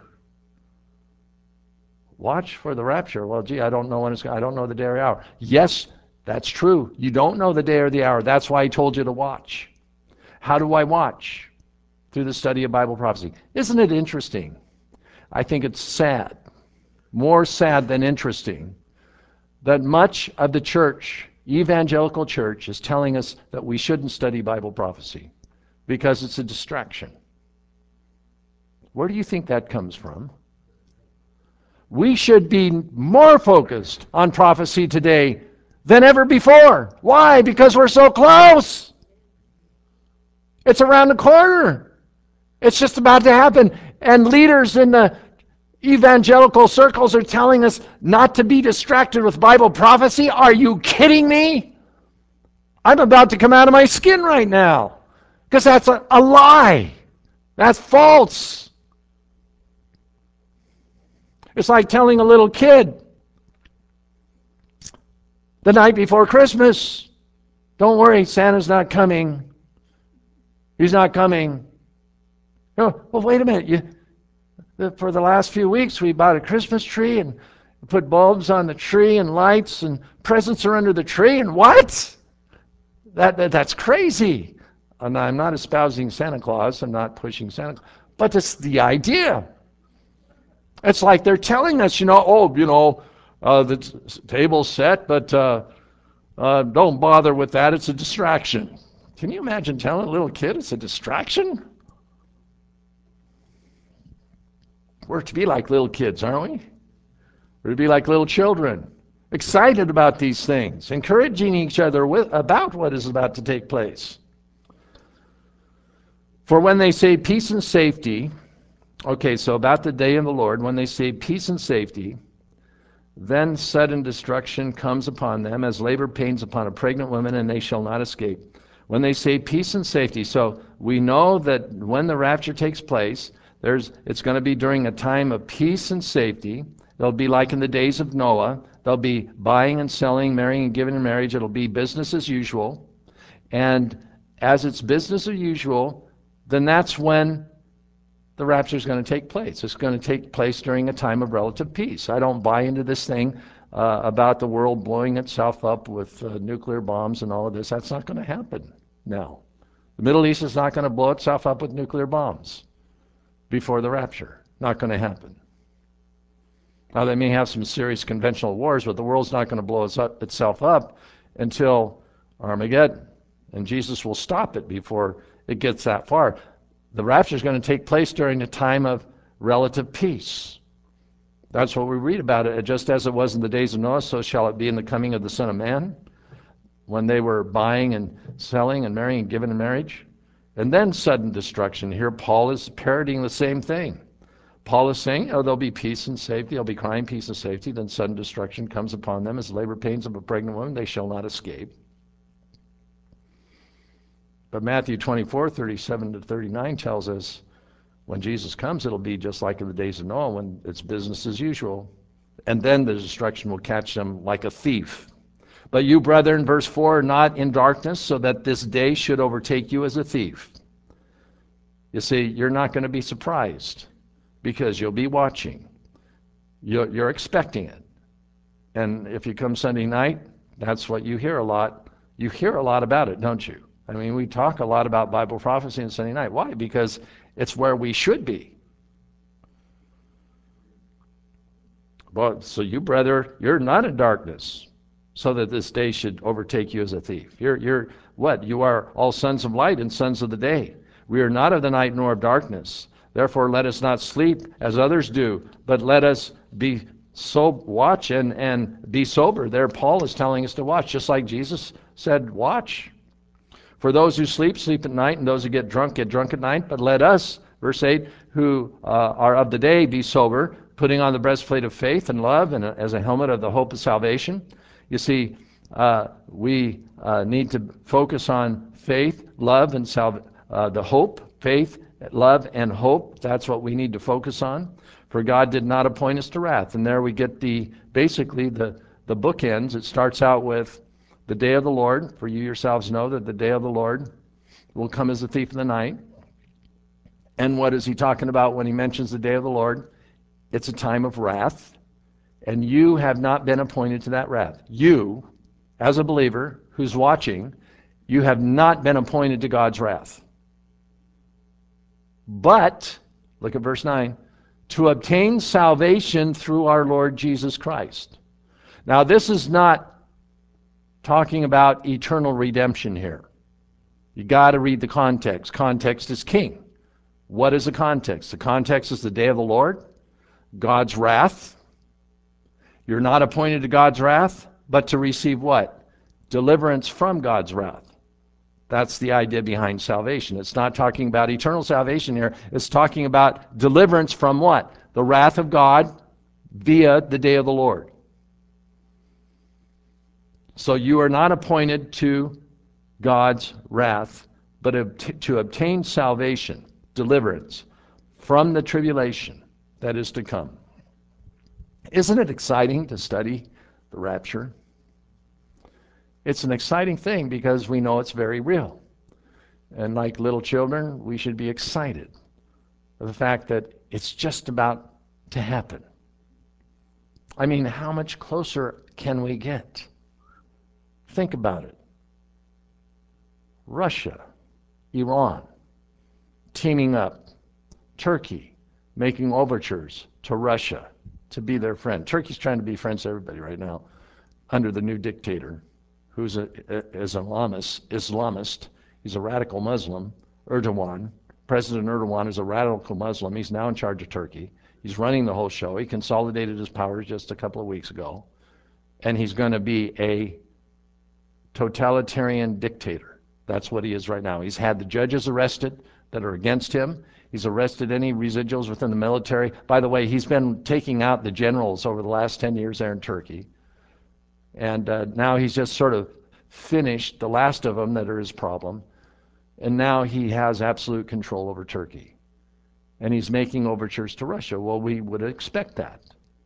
Watch for the rapture. Well, gee, I don't know when it's I don't know the day or the hour. Yes, that's true. You don't know the day or the hour. That's why he told you to watch. How do I watch? Through the study of Bible prophecy. Isn't it interesting? I think it's sad, more sad than interesting, that much of the church, evangelical church, is telling us that we shouldn't study Bible prophecy because it's a distraction. Where do you think that comes from? We should be more focused on prophecy today than ever before. Why? Because we're so close. It's around the corner. It's just about to happen. And leaders in the evangelical circles are telling us not to be distracted with Bible prophecy. Are you kidding me? I'm about to come out of my skin right now, because that's a, a lie. That's false. It's like telling a little kid the night before Christmas, don't worry, Santa's not coming. He's not coming. Oh, well, wait a minute. You, for the last few weeks, we bought a Christmas tree and put bulbs on the tree and lights, and presents are under the tree. And what? That, that That's crazy. And I'm not espousing Santa Claus. I'm not pushing Santa Claus. But it's the idea. It's like they're telling us, you know, oh, you know, uh, the t- table's set, but uh, uh, don't bother with that. It's a distraction. Can you imagine telling a little kid it's a distraction? We're to be like little kids, aren't we? We're to be like little children, excited about these things, encouraging each other with, about what is about to take place. For when they say peace and safety, okay, so about the day of the Lord, when they say peace and safety, then sudden destruction comes upon them as labor pains upon a pregnant woman, and they shall not escape. When they say peace and safety, so we know that when the rapture takes place, there's it's going to be during a time of peace and safety. It'll be like in the days of Noah. They'll be buying and selling, marrying and giving in marriage. It'll be business as usual. And as it's business as usual, then that's when the rapture is going to take place. It's going to take place during a time of relative peace. I don't buy into this thing uh, about the world blowing itself up with uh, nuclear bombs and all of this. That's not going to happen now. The Middle East is not going to blow itself up with nuclear bombs before the rapture. Not going to happen. Now, they may have some serious conventional wars, but the world's not going to blow itself up until Armageddon. And Jesus will stop it before it gets that far. The rapture is going to take place during a time of relative peace. That's what we read about it. Just as it was in the days of Noah, so shall it be in the coming of the Son of Man, when they were buying and selling and marrying and giving in marriage. And then sudden destruction. Here Paul is parodying the same thing. Paul is saying, oh, there'll be peace and safety. There'll be crime, peace, and safety. Then sudden destruction comes upon them as labor pains of a pregnant woman. They shall not escape. But Matthew twenty-four, thirty-seven to thirty-nine tells us when Jesus comes, it'll be just like in the days of Noah when it's business as usual. And then the destruction will catch them like a thief. But you, brethren, verse four, are not in darkness, so that this day should overtake you as a thief. You see, you're not going to be surprised because you'll be watching. You're, you're expecting it. And if you come Sunday night, that's what you hear a lot. You hear a lot about it, don't you? I mean, we talk a lot about Bible prophecy on Sunday night. Why? Because it's where we should be. Well, so you, brother, you're not in darkness, so that this day should overtake you as a thief. You're, you're what? You are all sons of light and sons of the day. We are not of the night nor of darkness. Therefore, let us not sleep as others do, but let us be so watch and, and be sober. There, Paul is telling us to watch, just like Jesus said, watch. For those who sleep, sleep at night, and those who get drunk, get drunk at night. But let us, verse eight, who uh, are of the day, be sober, putting on the breastplate of faith and love, and a, as a helmet of the hope of salvation. You see, uh, we uh, need to focus on faith, love, and sal- uh, the hope, faith, love, and hope. That's what we need to focus on. For God did not appoint us to wrath. And there we get the, basically, the, the bookends. It starts out with the day of the Lord, for you yourselves know that the day of the Lord will come as a thief in the night. And what is he talking about when he mentions the day of the Lord? It's a time of wrath, and you have not been appointed to that wrath. You, as a believer who's watching, you have not been appointed to God's wrath. But, look at verse nine, to obtain salvation through our Lord Jesus Christ. Now, this is not talking about eternal redemption here. You got to read the context. Context is king. What is the context? The context is the day of the Lord, God's wrath. You're not appointed to God's wrath, but to receive what? Deliverance from God's wrath. That's the idea behind salvation. It's not talking about eternal salvation here. It's talking about deliverance from what? The wrath of God via the day of the Lord. So you are not appointed to God's wrath, but to obtain salvation, deliverance from the tribulation that is to come. Isn't it exciting to study the rapture? It's an exciting thing because we know it's very real. And like little children, we should be excited of the fact that it's just about to happen. I mean, how much closer can we get? Think about it. Russia, Iran, teaming up, Turkey making overtures to Russia to be their friend. Turkey's trying to be friends to everybody right now under the new dictator, who's a, a, is an Islamist, Islamist. He's a radical Muslim, Erdogan. President Erdogan is a radical Muslim. He's now in charge of Turkey. He's running the whole show. He consolidated his powers just a couple of weeks ago. And he's going to be a totalitarian dictator. That's what he is right now. He's had the judges arrested that are against him. He's arrested any residuals within the military. By the way, he's been taking out the generals over the last ten years there in Turkey. And uh, now he's just sort of finished the last of them that are his problem. And now he has absolute control over Turkey. And he's making overtures to Russia. Well, we would expect that.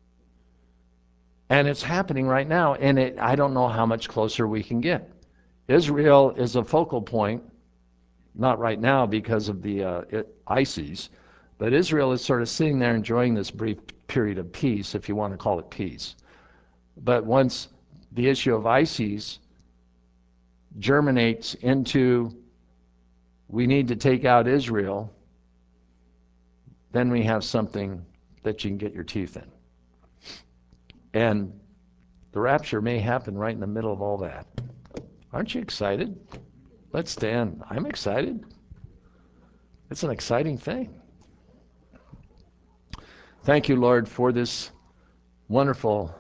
And it's happening right now, and it, I don't know how much closer we can get. Israel is a focal point, not right now because of the uh, it, ISIS, but Israel is sort of sitting there enjoying this brief period of peace, if you want to call it peace. But once the issue of ISIS germinates into we need to take out Israel, then we have something that you can get your teeth in. And the rapture may happen right in the middle of all that. Aren't you excited? Let's stand. I'm excited. It's an exciting thing. Thank you, Lord, for this wonderful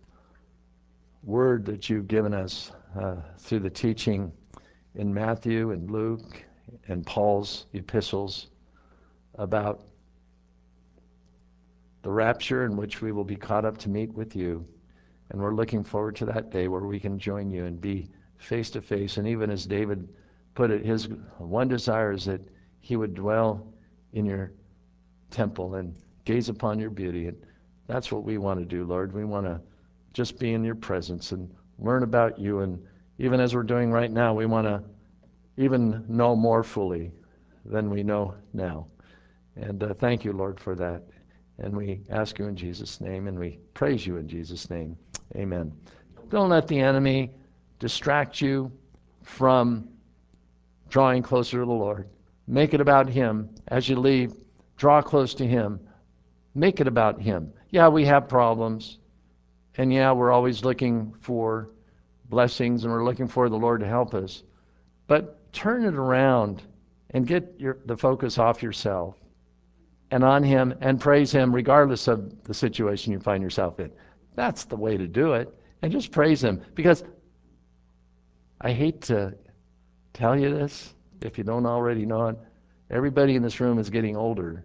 word that you've given us uh, through the teaching in Matthew and Luke and Paul's epistles about the rapture in which we will be caught up to meet with you. And we're looking forward to that day where we can join you and be face to face. And even as David put it, his one desire is that he would dwell in your temple and gaze upon your beauty. And that's what we want to do, Lord. We want to just be in your presence and learn about you. And even as we're doing right now, we want to even know more fully than we know now. And uh, thank you, Lord, for that. And we ask you in Jesus' name, and we praise you in Jesus' name. Amen. Don't let the enemy distract you from drawing closer to the Lord. Make it about him. As you leave, draw close to him. Make it about him. Yeah, we have problems. And yeah, we're always looking for blessings, and we're looking for the Lord to help us. But turn it around and get your, the focus off yourself and on him, and praise him regardless of the situation you find yourself in. That's the way to do it. And just praise him. Because I hate to tell you this, if you don't already know it, everybody in this room is getting older.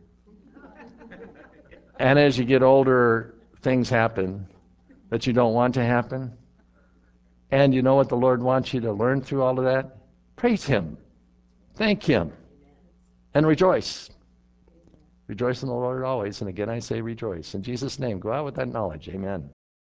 And as you get older, things happen that you don't want to happen. And you know what the Lord wants you to learn through all of that? Praise him. Thank him. And rejoice. Rejoice in the Lord always. And again, I say rejoice. In Jesus' name, go out with that knowledge. Amen.